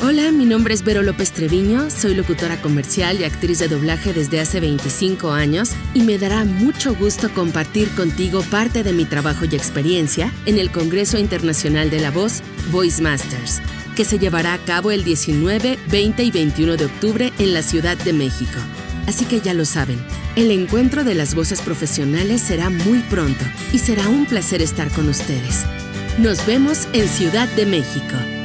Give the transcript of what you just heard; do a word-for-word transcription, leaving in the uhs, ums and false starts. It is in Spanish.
Hola, mi nombre es Vero López Treviño, soy locutora comercial y actriz de doblaje desde hace veinticinco años y me dará mucho gusto compartir contigo parte de mi trabajo y experiencia en el Congreso Internacional de la Voz, Voice Masters, que se llevará a cabo el diecinueve, veinte y veintiuno de octubre en la Ciudad de México. Así que ya lo saben, el encuentro de las voces profesionales será muy pronto y será un placer estar con ustedes. Nos vemos en Ciudad de México.